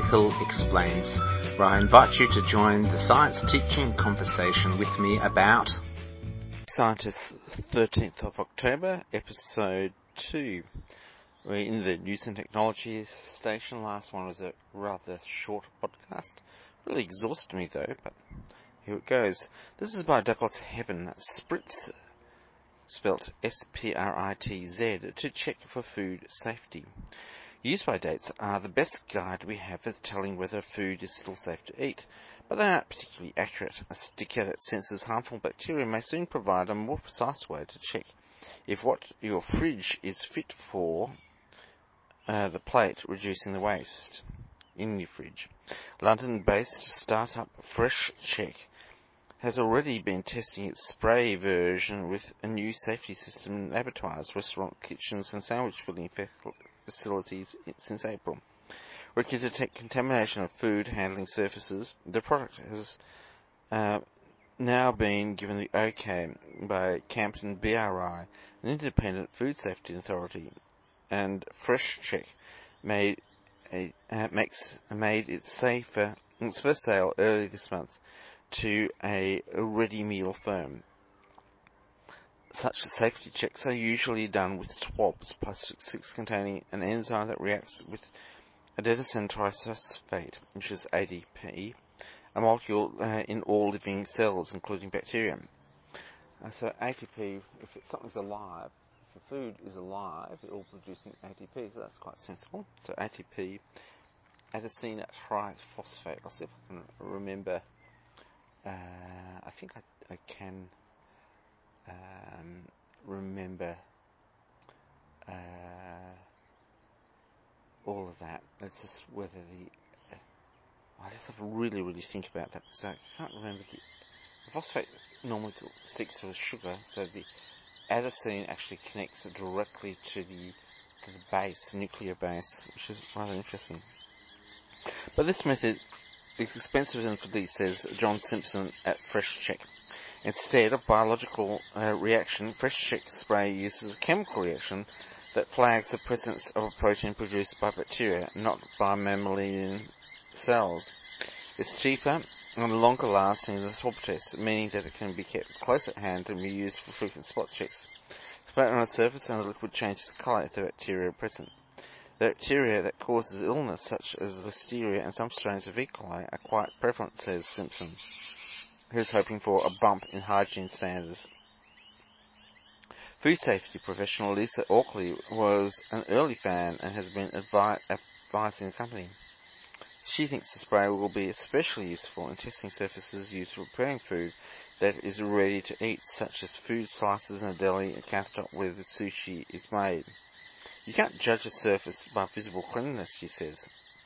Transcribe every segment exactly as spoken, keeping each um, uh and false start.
Hill Explains, where I invite you to join the science teaching conversation with me about Scientist, thirteenth of October, episode two. We're in the News and Technology station. Last one was a rather short podcast. Really exhausted me though, but here it goes. This is by Douglas Heaven. Spritz, spelt S P R I T Z, to check for food safety. Use-by dates are the best guide we have for telling whether food is still safe to eat, but they aren't particularly accurate. A sticker that senses harmful bacteria may soon provide a more precise way to check if what your fridge is fit for uh, the plate, reducing the waste in your fridge. London-based startup Fresh Check has already been testing its spray version with a new safety system in abattoirs, restaurant kitchens and sandwich filling facilities since April. Where it can detect contamination of food handling surfaces, the product has uh, now been given the OK by Campton B R I, an independent food safety authority, and Fresh Check made a, uh, makes made it safer its first sale early this month to a ready meal firm. Such safety checks are usually done with swabs, plastics containing an enzyme that reacts with adenosine triphosphate, which is A D P, a molecule uh, in all living cells, including bacteria. Uh, so A T P, if it, something's alive, if the food is alive, it's all producing A T P, so that's quite sensible. So A T P, adenosine triphosphate. I'll see if I can remember. Uh, I think I, I can um, remember uh, all of that. It's just whether the uh, I just have to really, really think about that because I can't remember the, the phosphate normally sticks to a sugar, so the adenosine actually connects directly to the to the base, nuclear base, which is rather interesting. But this method is expensive and complete, says John Simpson at Fresh Check. Instead of biological uh, reaction, Fresh Check spray uses a chemical reaction that flags the presence of a protein produced by bacteria, not by mammalian cells. It's cheaper and longer lasting than the swab test, meaning that it can be kept close at hand and be used for frequent spot checks. Spray on a surface and the liquid changes colour if the bacteria are present. The bacteria that causes illness, such as Listeria and some strains of E. coli, are quite prevalent, says Simpson, who's hoping for a bump in hygiene standards. Food safety professional Lisa Auckley was an early fan and has been advi- advising the company. She thinks the spray will be especially useful in testing surfaces used for preparing food that is ready to eat, such as food slices in a deli and countertop where the sushi is made. You can't judge a surface by visible cleanliness, she says.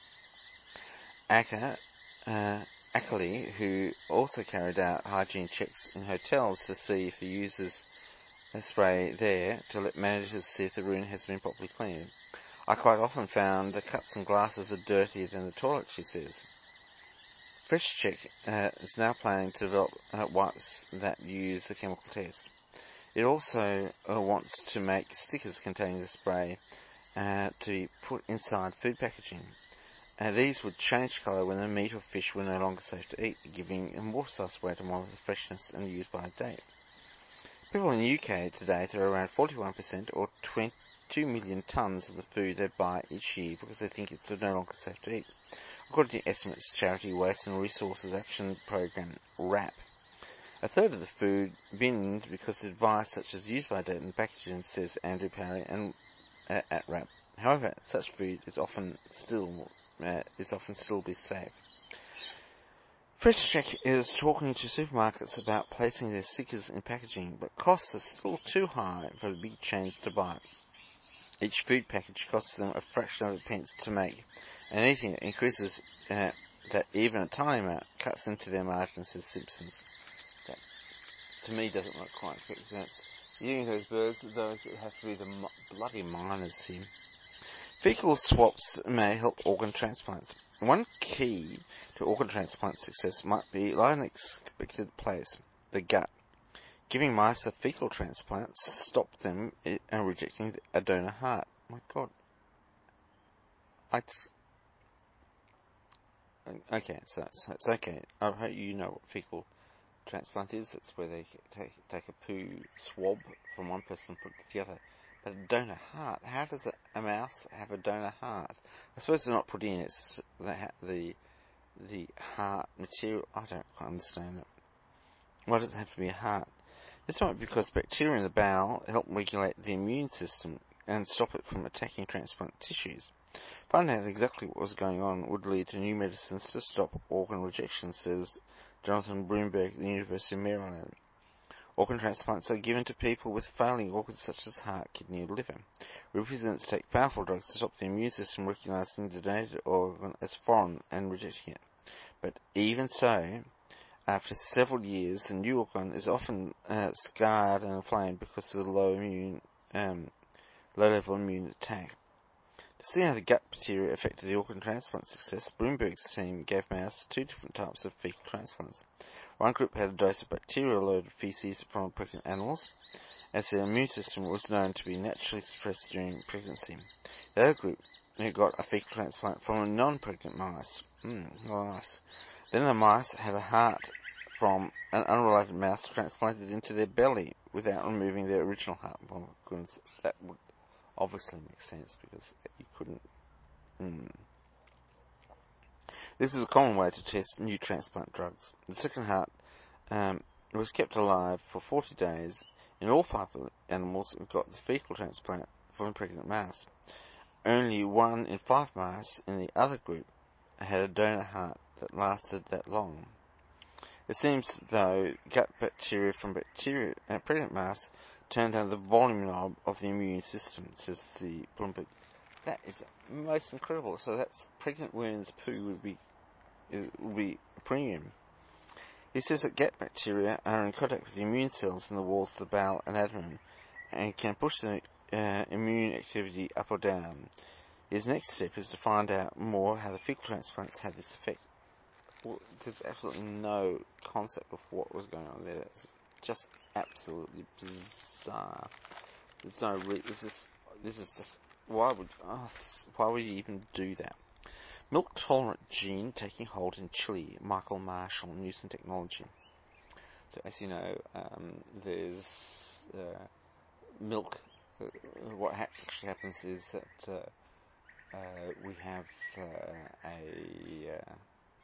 Aka, uh, Ackley, who also carried out hygiene checks in hotels to see if the users spray there to let managers see if the room has been properly cleaned. I quite often found the cups and glasses are dirtier than the toilet, she says. Fresh Check uh, is now planning to develop uh, wipes that use the chemical test. It also uh, wants to make stickers containing the spray uh, to be put inside food packaging. Uh, these would change colour when the meat or fish were no longer safe to eat, giving a more precise way to monitor freshness and use by date. People in the U K today throw around forty-one percent or twenty-two million tonnes of the food they buy each year because they think it's no longer safe to eat, according to estimates charity Waste and Resources Action Programme, RAP. A third of the food binned because of advice such as use by date and packaging, says Andrew Parry and uh, at RAP. However, such food is often still uh, is often still be safe. Fresh Check is talking to supermarkets about placing their stickers in packaging, but costs are still too high for big chains to buy. Each food package costs them a fraction of a pence to make, and anything that increases uh, that even a tiny amount cuts into their margins, says Simpsons. That, to me, doesn't look quite make sense. Eating those birds, those that have to be the mo- bloody miners here. Fecal swaps may help organ transplants. One key to organ transplant success might be lie in an unexpected place, the gut. Giving mice a fecal transplant stopped them and rejecting a donor heart. My God. I, okay, so, so it's okay. I hope you know what fecal transplant is. It's where they take take a poo swab from one person and put it to the other. But a donor heart, how does a, a mouse have a donor heart? I suppose they're not put in, it's the, the, the heart material. I don't quite understand it. Why does it have to be a heart? This might be because bacteria in the bowel help regulate the immune system and stop it from attacking transplant tissues. Finding out exactly what was going on would lead to new medicines to stop organ rejection, says Jonathan Broomberg at the University of Maryland. Organ transplants are given to people with failing organs such as heart, kidney, or liver. Recipients take powerful drugs to stop the immune system recognizing the donated organ as foreign and rejecting it. But even so, after several years, the new organ is often uh, scarred and inflamed because of the low immune, um, low-level immune attack. To see how the gut bacteria affected the organ transplant success, Bloomberg's team gave mouse two different types of fecal transplants. One group had a dose of bacterial-loaded feces from pregnant animals, as their immune system was known to be naturally suppressed during pregnancy. The other group got a fecal transplant from a non-pregnant mice. Mm, nice. Then the mice had a heart from an unrelated mouse transplanted into their belly without removing their original heart. Well, goodness, that would obviously make sense because you couldn't. Mm. This is a common way to test new transplant drugs. The second heart um, was kept alive for forty days in all five animals who got the fecal transplant from a pregnant mouse. Only one in five mice in the other group had a donor heart that lasted that long. It seems, though, gut bacteria from bacteria, uh, pregnant mice turned down the volume knob of the immune system, says the Bloomberg. That is most incredible. So that's pregnant women's poo would be would be a premium. He says that gut bacteria are in contact with the immune cells in the walls of the bowel and abdomen and can push the uh, immune activity up or down. His next step is to find out more how the fecal transplants had this effect. Well, there's absolutely no concept of what was going on there. It's just absolutely bizarre. There's no re- this is this is just why would oh, this, why would you even do that? Milk tolerant gene taking hold in Chile. Michael Marshall, News and Technology. So as you know, um, there's uh, milk. Uh, what ha- actually happens is that uh, uh, we have uh, a uh,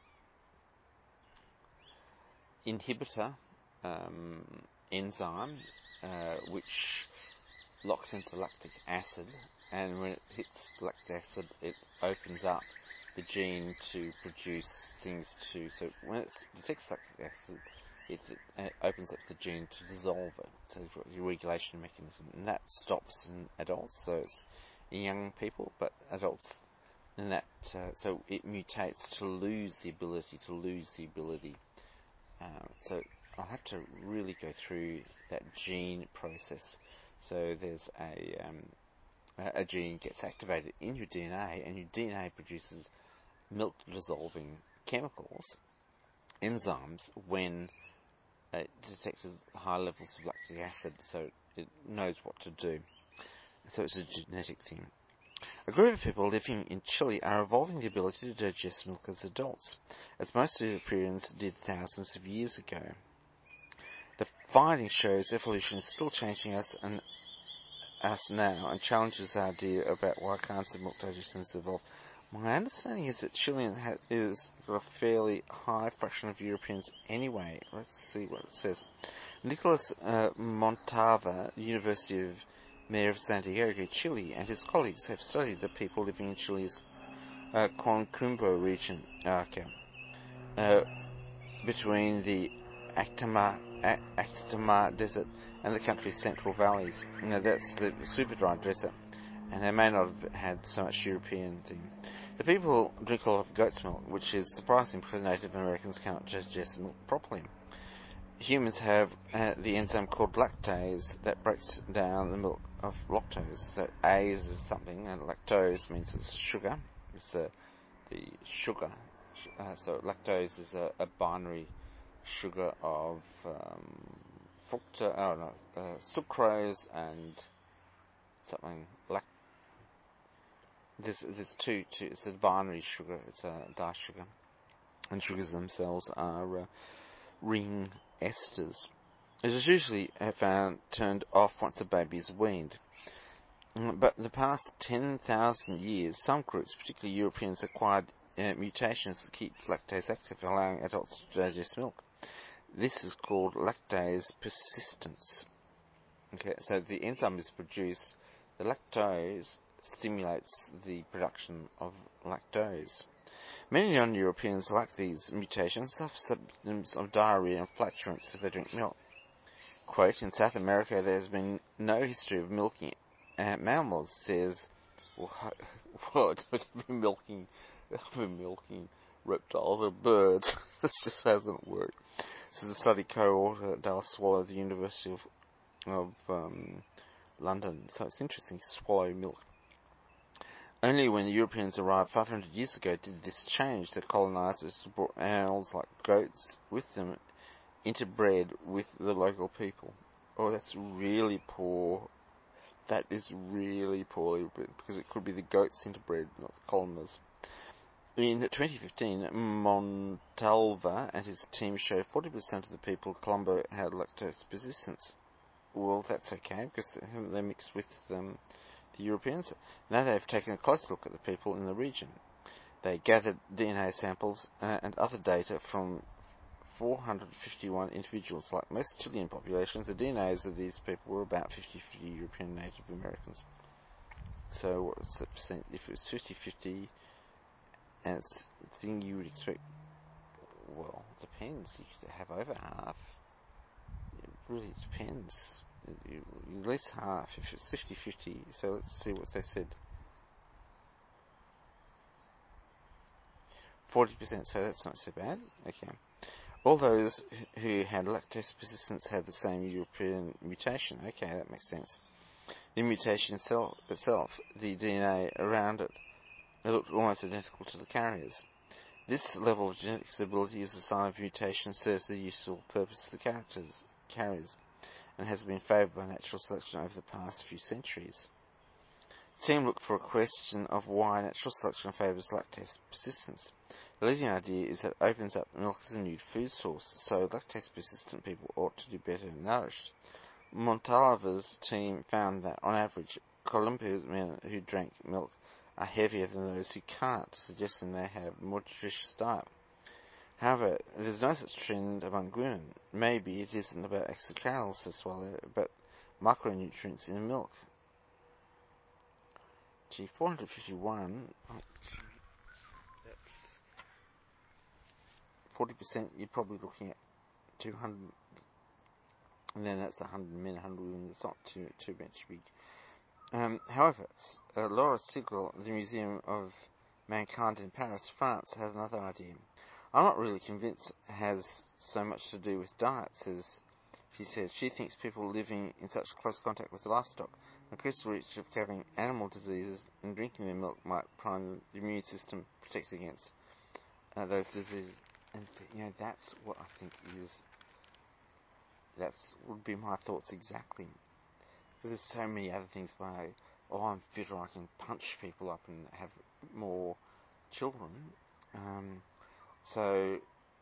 inhibitor um, enzyme uh, which locks into lactic acid, and when it hits lactic acid, it opens up the gene to produce things to. So when it detects lactic acid, it, it opens up the gene to dissolve it. So you've got your regulation mechanism, and that stops in adults. So it's in young people, but adults. And that uh, so it mutates to lose the ability to lose the ability. Um, so I'll have to really go through that gene process. So there's a um, a gene gets activated in your D N A, and your D N A produces milk-dissolving chemicals, enzymes, when it detects high levels of lactic acid, so it knows what to do. So it's a genetic thing. A group of people living in Chile are evolving the ability to digest milk as adults, as most Europeans did thousands of years ago. The finding shows evolution is still changing us and us now, and challenges the idea about why kinds of milk digestion has evolved. My understanding is that Chilean ha- is a fairly high fraction of Europeans anyway. Let's see what it says. Nicolas uh, Montava, University of Mayor of Santiago, Chile, and his colleagues have studied the people living in Chile's uh, Coquimbo region, uh, okay, uh, between the Atacama, Atacama Desert and the country's central valleys. Now that's the super dry desert, and they may not have had so much European thing. The people drink a lot of goat's milk, which is surprising because Native Americans cannot digest milk properly. Humans have uh, the enzyme called lactase that breaks down the milk of lactose. So ase is something, and lactose means it's sugar. It's uh, the sugar. Uh, so lactose is a, a binary sugar of um, fructose, oh no, uh, sucrose and something. Lact- there's there's two, two. It's a binary sugar. It's a disugar. and sugars themselves are uh, ring esters. It is usually found turned off once the baby is weaned. But in the past ten thousand years, some groups, particularly Europeans, acquired uh, mutations that keep lactase active, allowing adults to digest milk. This is called lactase persistence. Okay, so the enzyme is produced, the lactose stimulates the production of lactose. Many non-Europeans lack these mutations, suffer symptoms of diarrhea and flatulence if they drink milk. Quote, in South America there has been no history of milking uh, mammals, says, what? What? I've been milking, I've been milking reptiles or birds. This just hasn't worked. This is a study co-authored Dallas Swallow at the University of, of um, London. So it's interesting, swallow milk. Only when the Europeans arrived five hundred years ago did this change. The colonizers brought animals like goats with them, interbred with the local people. Oh, that's really poor. That is really poorly written, because it could be the goats interbred, not the colonizers. In twenty fifteen, Montalva and his team showed forty percent of the people of Colombo had lactose persistence. Well, that's okay, because they mixed with um, the Europeans. Now they've taken a close look at the people in the region. They gathered D N A samples uh, and other data from four hundred fifty-one individuals. Like most Chilean populations, the D N As of these people were about fifty fifty European Native Americans. So what was the percent? If it was fifty fifty, and it's the thing you would expect, well, it depends. You could have over half. It really depends. You, you less half if it's fifty fifty. So let's see what they said. forty percent, so that's not so bad. Okay. All those who had lactose persistence had the same European mutation. Okay, that makes sense. The mutation itself, itself the D N A around it, it looked almost identical to the carriers. This level of genetic stability is a sign of mutation, serves the useful purpose of the characters, carriers, and has been favoured by natural selection over the past few centuries. The team looked for a question of why natural selection favours lactase persistence. The leading idea is that it opens up milk as a new food source, so lactase-persistent people ought to do better nourished. Montalva's team found that, on average, Colombian men who drank milk are heavier than those who can't, suggesting they have a more nutritious diet. However, there's no such trend among women. Maybe it isn't about extra calories to swallow, but micronutrients in milk. Gee, four hundred fifty-one, that's forty percent, you're probably looking at two hundred, and then that's one hundred men, one hundred women, it's not too, too much big. Um, however, uh, Laura Sigel, the Museum of Mankind in Paris, France, has another idea. I'm not really convinced it has so much to do with diet, says, she says. She thinks people living in such close contact with livestock increase the risk of having animal diseases, and drinking their milk might prime the immune system, protect against uh, those diseases. And, you know, that's what I think is, that's would be my thoughts exactly. But there's so many other things by, oh, I'm fitter, I can punch people up and have more children. Um, so,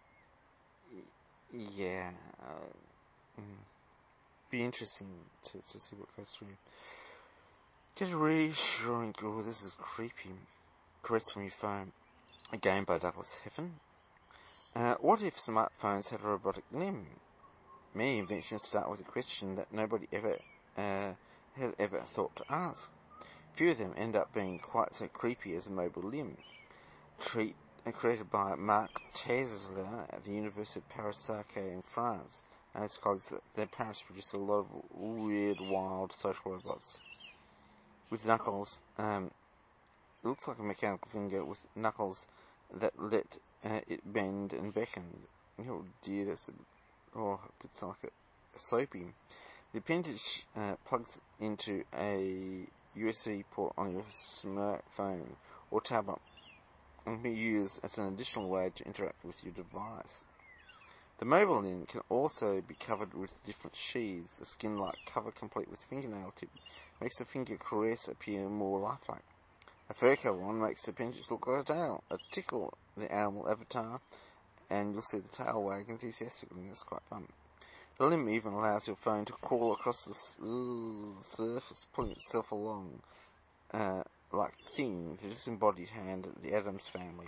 yeah, uh, mm, be interesting to, to see what goes through. Get a reassuring, oh, this is creepy. Caress from your phone. Again by Douglas Heffen. Uh, what if smartphones had a robotic limb? Many inventions start with a question that nobody ever uh, had ever thought to ask. Few of them end up being quite so creepy as a mobile limb. Treat, uh, created by Marc Tesler at the University of Paris-Saclay in France, and his colleagues at Paris produced a lot of weird, wild social robots. With knuckles, um, it looks like a mechanical finger with knuckles that let uh, it bend and beckon. Oh dear, that's a, oh, it's like a, a soapy. The appendage uh, plugs into a U S B port on your smartphone or tablet and can be used as an additional way to interact with your device. The mobile limb can also be covered with different sheaths. The skin-like cover, complete with fingernail tip, makes the finger caress appear more lifelike. A fur cover one makes the appendage look like a tail. A tickle the animal avatar and you'll see the tail wag enthusiastically, and it's quite fun. The limb even allows your phone to crawl across the uh, surface, pulling itself along uh, like Thing, the disembodied hand of the Addams family.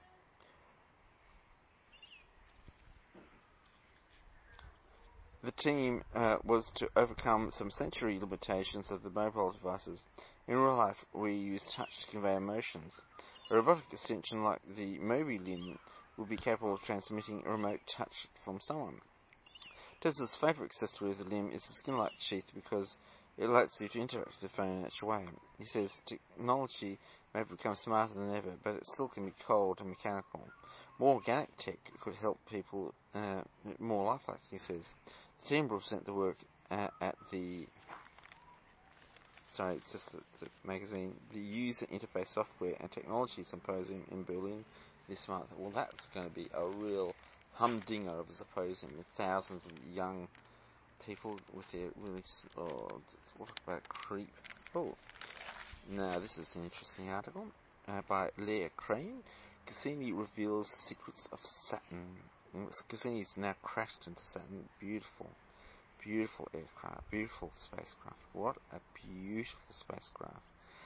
The team uh, was to overcome some sensory limitations of the mobile devices. In real life, we use touch to convey emotions. A robotic extension like the Moby limb will be capable of transmitting a remote touch from someone. Tesla's favourite accessory of the limb is the skin-like sheath because it allows you to interact with the phone in a natural way. He says technology may have become smarter than ever, but it still can be cold and mechanical. More organic tech could help people uh, more lifelike, he says. The team will present the work uh, at the... Sorry, it's just the, the magazine. The User Interface Software and Technology Symposium in Berlin this month. Well, that's going to be a real humdinger of a symposium with thousands of young people with their really... Oh, what about creep? Oh. Now, this is an interesting article uh, by Leah Crane. Cassini reveals the secrets of Saturn. Cassini's now crashed into Saturn. Beautiful. Beautiful aircraft. Beautiful spacecraft. What a beautiful spacecraft.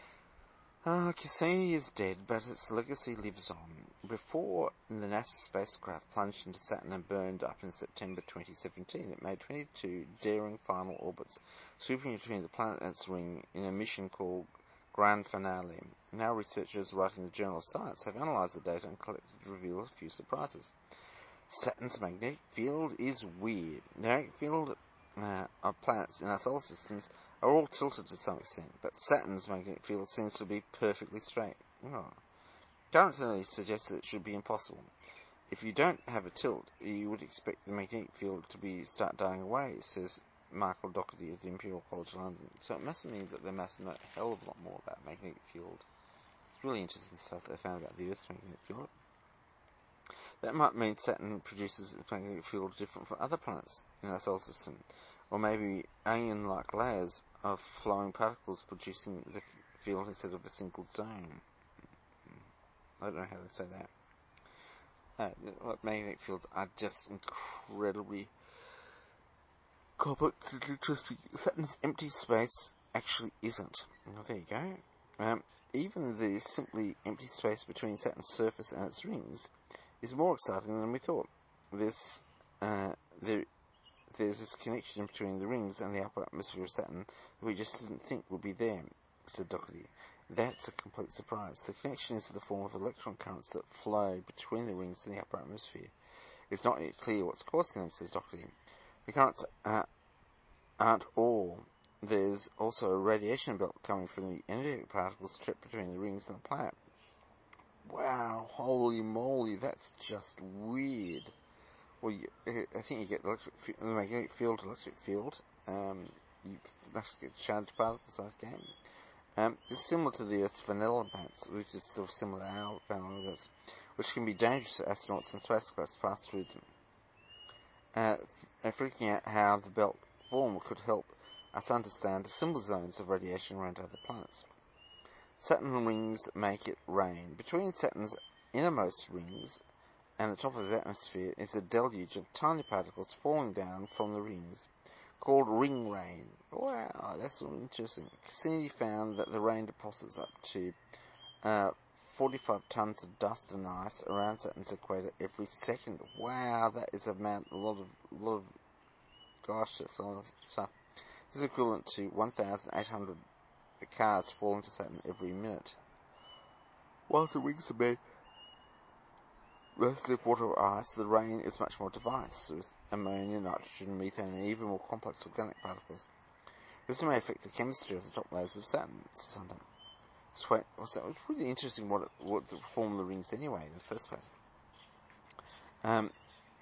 Uh, Cassini is dead, but its legacy lives on. Before the NASA spacecraft plunged into Saturn and burned up in September twenty seventeen, it made twenty-two daring final orbits, sweeping between the planet and its ring in a mission called Grand Finale. Now researchers writing the Journal of Science have analysed the data and collected to reveal a few surprises. Saturn's magnetic field is weird. The magnetic field uh, of planets in our solar systems are all tilted to some extent, but Saturn's magnetic field seems to be perfectly straight. Oh. Current theory suggests that it should be impossible. If you don't have a tilt, you would expect the magnetic field to be start dying away, says Michael Doherty of the Imperial College London. So it must mean that they must know a hell of a lot more about magnetic field. It's really interesting stuff they found about the Earth's magnetic field. That might mean Saturn produces a magnetic field different from other planets in our solar system, or maybe alien-like layers of flowing particles producing the field instead of a single zone. I don't know how to say that. Uh, magnetic fields are just incredibly complex and interesting. Saturn's empty space actually isn't. Well, there you go. Um, even the simply empty space between Saturn's surface and its rings is more exciting than we thought. There's, uh, there, there's this connection between the rings and the upper atmosphere of Saturn that we just didn't think would be there, said Doherty. That's a complete surprise. The connection is in the form of electron currents that flow between the rings and the upper atmosphere. It's not yet clear what's causing them, says Doherty. The currents uh, aren't all. There's also a radiation belt coming from the energetic particles trapped between the rings and the planet. Wow, holy moly, that's just weird. Well, you, I think you get the, electric, the magnetic field, electric field. Um, you actually get charged particles like that. Um, it's similar to the Earth's vanilla bands, which is sort of similar to our vanilla bands, which can be dangerous to astronauts and spacecraft pass through them. Uh, and freaking out how the belt form could help us understand the similar zones of radiation around other planets. Saturn rings make it rain. Between Saturn's innermost rings and the top of its atmosphere is a deluge of tiny particles falling down from the rings, called ring rain. Wow, that's interesting. Cassini found that the rain deposits up to uh, forty-five tons of dust and ice around Saturn's equator every second. Wow, that is a, amount, a lot of, a lot of, gosh, that's a lot of stuff. This is equivalent to one thousand eight hundred cars falling to Saturn every minute. Whilst the rings are made mostly of water or ice, the rain is much more diverse, with ammonia, nitrogen, methane, and even more complex organic particles. This may affect the chemistry of the top layers of Saturn. Saturn. Sweat. So it's really interesting what it, what the form of the rings anyway in the first place. Um,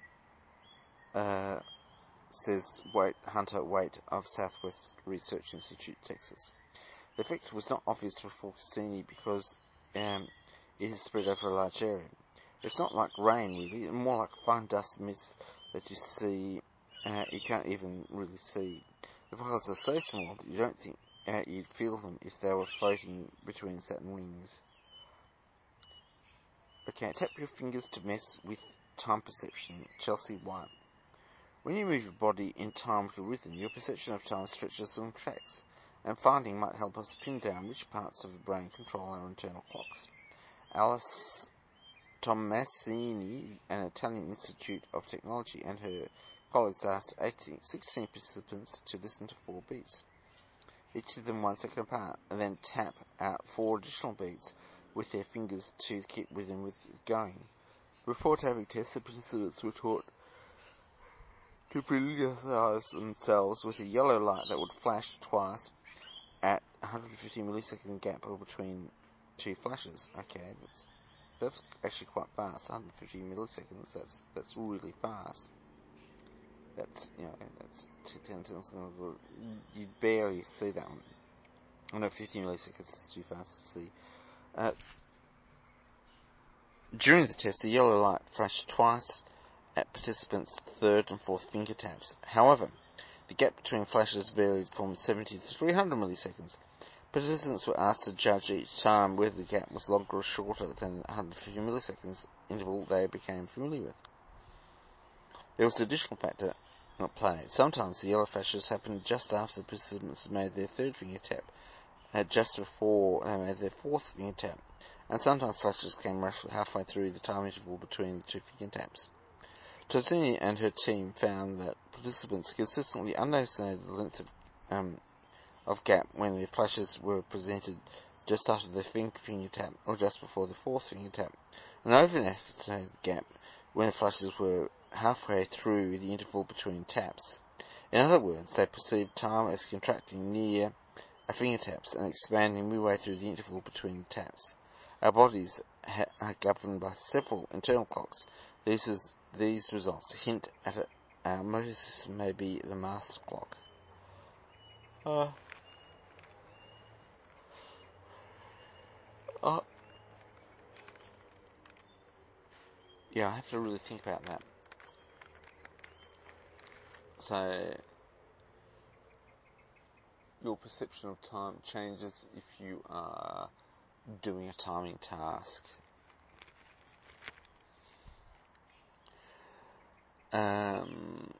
uh, says Wait, Hunter Waite of Southwest Research Institute, Texas. The effect was not obvious before Cassini because um, it is spread over a large area. It's not like rain, really. It's more like fine dust mist that you see, uh, you can't even really see. The particles are so small that you don't think uh, you'd feel them if they were floating between Saturn rings. Okay, tap your fingers to mess with time perception, Chelsea White. When you move your body in time with a rhythm, your perception of time stretches and tracks, and finding might help us pin down which parts of the brain control our internal clocks. Alice Tommasini, an Italian Institute of Technology, and her colleagues asked eighteen, sixteen participants to listen to four beats, each of them one second apart, and then tap out four additional beats with their fingers to keep rhythm with going. Before tapping tests, the participants were taught to familiarize themselves with a yellow light that would flash twice at one hundred fifty millisecond gap between two flashes. Okay, that's that's actually quite fast. one hundred fifty milliseconds. That's that's really fast. That's you know that's ten seconds. You'd barely see that one. I know fifty milliseconds is too fast to see. Uh, during the test, the yellow light flashed twice at participants' third and fourth finger taps. However, the gap between flashes varied from seventy to three hundred milliseconds. Participants were asked to judge each time whether the gap was longer or shorter than the one hundred fifty milliseconds interval they became familiar with. There was an additional factor at play. Sometimes the yellow flashes happened just after the participants had made their third finger tap, uh, just before they made their fourth finger tap, and sometimes flashes came roughly halfway through the time interval between the two finger taps. Tozzini and her team found that participants consistently underestimated the length of, um, of gap when their flashes were presented just after the finger tap or just before the fourth finger tap, and overestimated the gap when the flashes were halfway through the interval between taps. In other words, they perceived time as contracting near a finger taps and expanding midway through the interval between taps. Our bodies ha- are governed by several internal clocks. These was These results hint at it. Our motor system may be the master clock. Uh, uh, yeah, I have to really think about that. So, your perception of time changes if you are doing a timing task. Um,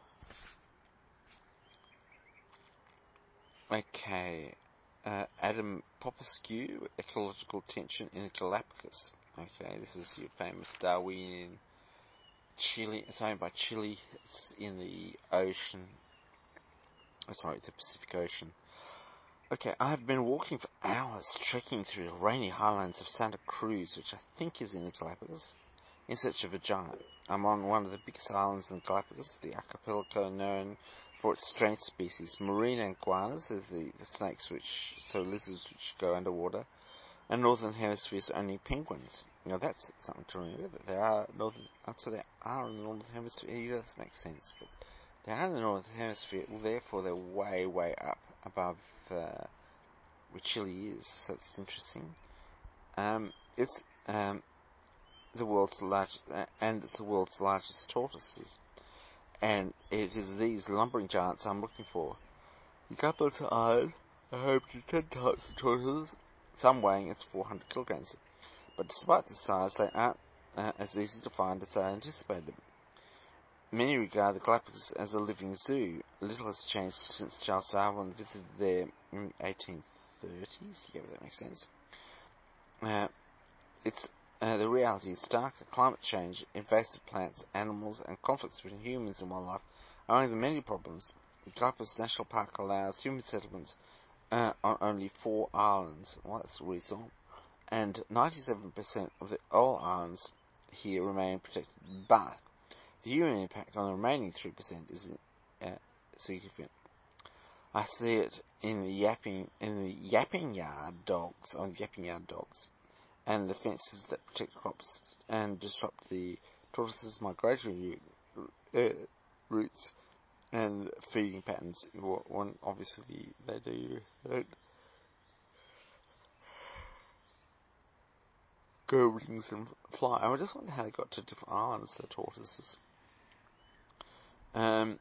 okay, uh, Adam Popescu, Ecological Tension in the Galapagos. Okay, this is your famous Darwinian Chile. It's owned by Chile. It's in the ocean. Oh, sorry, the Pacific Ocean. Okay, I have been walking for hours, trekking through the rainy highlands of Santa Cruz, which I think is in the Galapagos, in search of a giant. I'm on one of the biggest islands in the Galapagos, the archipelago known for its strange species, marine iguanas, there's the, the snakes which, so lizards which go underwater, and Northern Hemisphere's only penguins. Now that's something to remember, that there are Northern, so there are in the Northern Hemisphere, yeah, that makes sense, but they are in the Northern Hemisphere, well, therefore they're way, way up above uh, where Chile is, so it's interesting. Um, it's um, the world's largest, uh, and it's the world's largest tortoises, and it is these lumbering giants I'm looking for. The couples are home to ten types of tortoises, some weighing as four hundred kilograms, but despite this size, they aren't uh, as easy to find as I anticipated. Many regard the Galapagos as a living zoo. Little has changed since Charles Darwin visited there in the eighteen thirties. Yeah, that makes sense. Uh, it's uh, the reality is starker. Climate change, invasive plants, animals, and conflicts between humans and wildlife are only the many problems. The Galapagos National Park allows human settlements uh, on only four islands. Well, that's reasonable. And ninety-seven percent of the all islands here remain protected, but the human impact on the remaining three percent is uh, significant. I see it in the yapping in the yapping yard dogs on yapping yard dogs, and the fences that protect crops and disrupt the tortoises' migratory uh, routes and feeding patterns. One obviously they do don't go rings and fly. I just wonder how they got to different islands, the tortoises. Um,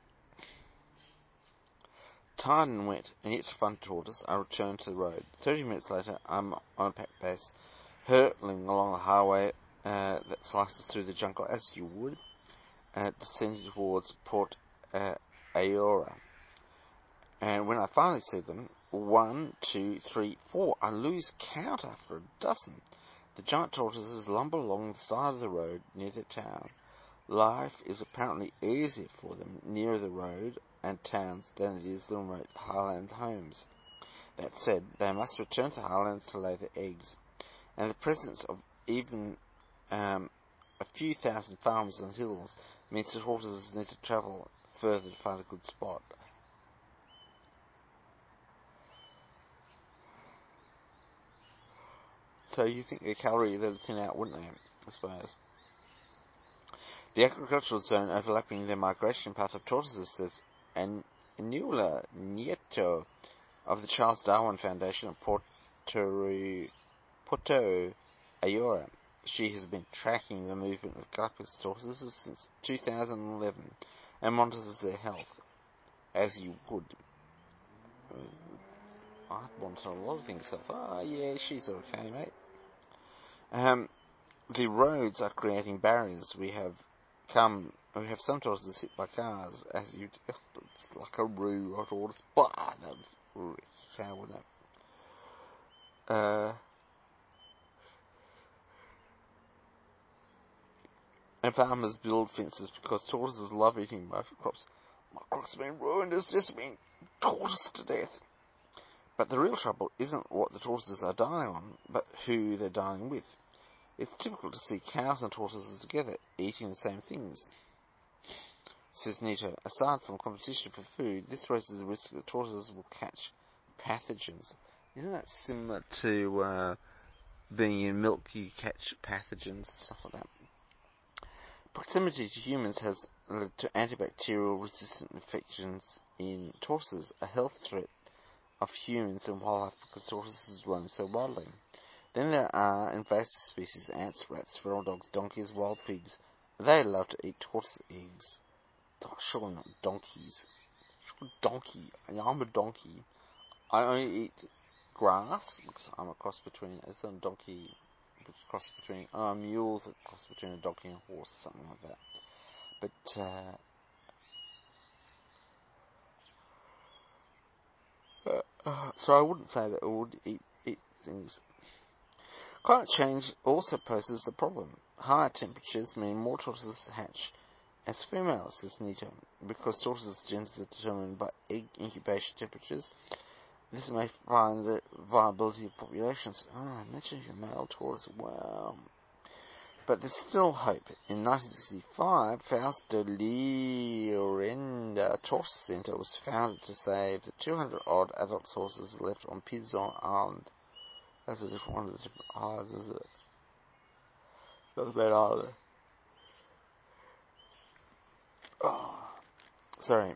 Tired and wet, and yet to find tortoise, I return to the road. Thirty minutes later, I'm on a packed pace, hurtling along the highway uh, that slices through the jungle as you would. uh, descending towards Port uh, Ayora. And when I finally see them, one, two, three, four, I lose count after a dozen. The giant tortoises lumber along the side of the road near the town. Life is apparently easier for them nearer the road and towns than it is the remote highland homes. That said, they must return to the highlands to lay their eggs, and the presence of even um, a few thousand farmers on hills means the tortoises need to travel further to find a good spot. So you think the cavalry that'd thin out, wouldn't they? I suppose. The agricultural zone overlapping the migration path of tortoises, says Anula Nieto of the Charles Darwin Foundation at Porto, Porto Ayora. She has been tracking the movement of Galapagos tortoises since two thousand eleven and monitors their health, as you would. I monitor a lot of things. Ah, oh, yeah, she's okay, mate. Um, the roads are creating barriers. We have come, we have some tortoises hit by cars, as you, it's like a roo or tortoise. Bah, that was really cow, wouldn't it? Uh, and farmers build fences because tortoises love eating my crops. My crops have been ruined, it's just been tortoised to death. But the real trouble isn't what the tortoises are dying on, but who they're dying with. It's typical to see cows and tortoises together, eating the same things. Says Nito, aside from competition for food, this raises the risk that tortoises will catch pathogens. Isn't that similar to uh, being in milk, you catch pathogens, stuff like that? Proximity to humans has led to antibacterial resistant infections in tortoises, a health threat of humans and wildlife because tortoises roam so widely. Then there are invasive species, ants, rats, feral dogs, donkeys, wild pigs. They love to eat tortoise eggs. Oh, surely not donkeys. Sure, donkey. I'm a donkey. I only eat grass because I'm a cross between, it's a donkey, cross between, uh, mules, a cross between a donkey and a horse, something like that. But, uh, uh, uh, so I wouldn't say that I would eat, eat things. Climate change also poses the problem. Higher temperatures mean more tortoises hatch as females, says Nito, because tortoises' genders are determined by egg incubation temperatures. This may find the viability of populations. Ah, imagine you're a male tortoise. Wow. But there's still hope. In nineteen sixty-five, Fausto Llorenda Tortoise Centre was founded to save the two hundred odd adult tortoises left on Pinzon Island. That's a different one of the different islands, is it? Not a bad island. Oh, sorry.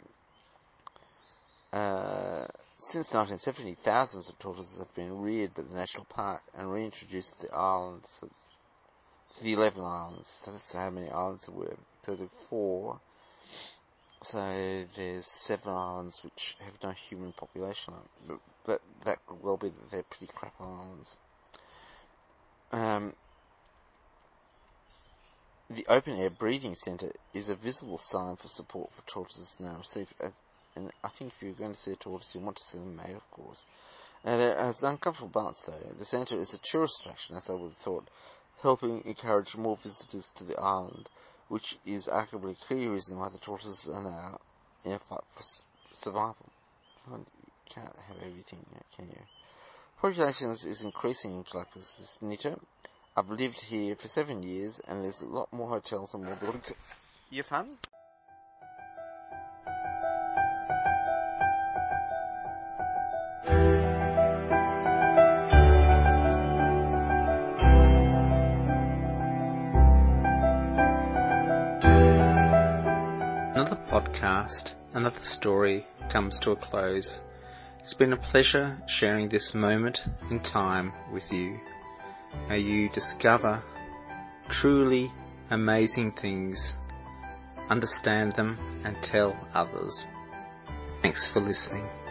Uh, since nineteen seventy, thousands of tortoises have been reared by the national park and reintroduced to the islands, to the eleven islands. So that's how many islands there were. So there are four. So there's seven islands which have no human population on them. But that could well be that they're pretty crap islands. Um, the open air breeding centre is a visible sign for support for tortoises now received. And I think if you're going to see a tortoise, you want to see them made, of course. Now, there is an uncomfortable balance, though. The centre is a tourist attraction, as I would have thought, helping encourage more visitors to the island, which is arguably a key reason why the tortoises are now in a fight for survival. You can't have everything, can you? Population is increasing in Galapagos, says Nito. I've lived here for seven years, and there's a lot more hotels and more buildings. Yes, hon? Another podcast, another story comes to a close. It's been a pleasure sharing this moment in time with you. May you discover truly amazing things, understand them, and tell others. Thanks for listening.